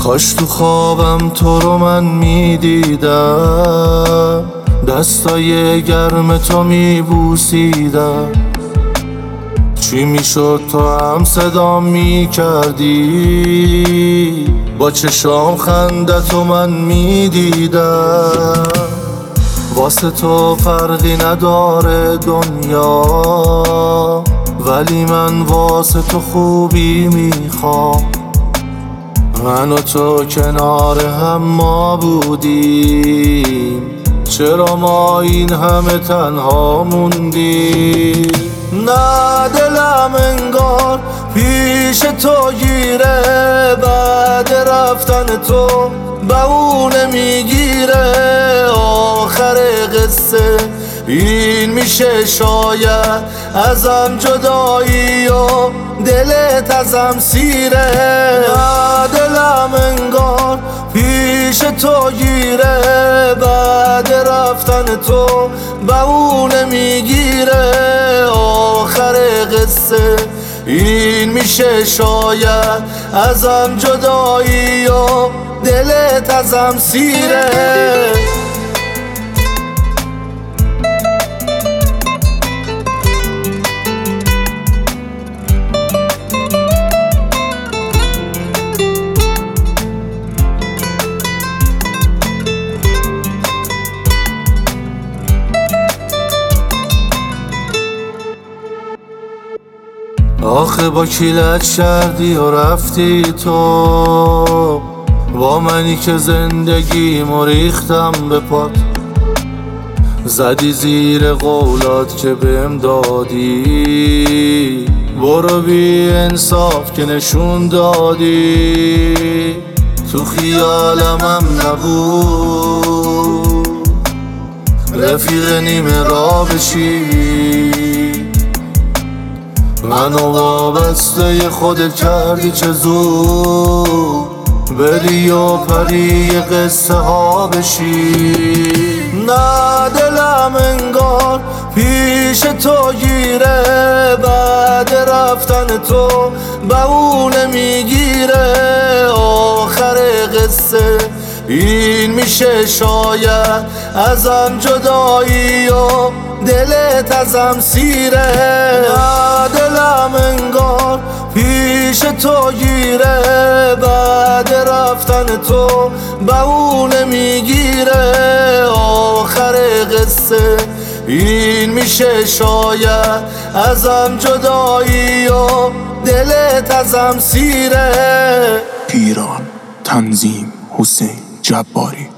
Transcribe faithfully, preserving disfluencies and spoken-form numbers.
کاش تو خوابم تو رو من میدیدم، دستای گرم تو میبوسیدم. چی میشد تو هم صدا میکردی، با چشام خندتو من میدیدم. واسه تو فرقی نداره دنیا، ولی من واسه تو خوبی میخوام. من و تو کنار هم ما بودیم، چرا ما این همه تنها موندیم؟ نه دلم انگار پیش تو گیره، بعد رفتن تو بهونه میگیره. آخر قصه این میشه شاید، ازم جدایی و دلت ازم سیره. نه دلم انگار پیش تو گیره، بعد رفتن تو بهونه میگیره. آخر قصه این میشه شاید، ازم جدایی و دلت ازم سیره. آخه با کی لج کردی و رفتی تو، با منی که زندگیمو ریختم به پات. زدی زیر قولات که بهم دادی، برو بی انصاف که نشون دادی. تو خیالم هم نبود رفیق نیمه را بشی، منو وابسته خودت کردی. چه زود بری و پری قصه ها بشی. نه دلم انگار پیش تو گیره، بعد رفتن تو بهونه میگیره. آخر قصه این میشه شاید، ازم جدایی و دلت ازم سیره. نه دلم انگار پیش تو گیره، بعد رفتن تو بهونه میگیره. آخر قصه این میشه شاید، ازم جدایی و دلت ازم سیره. پیران، تنظیم حسین جباری.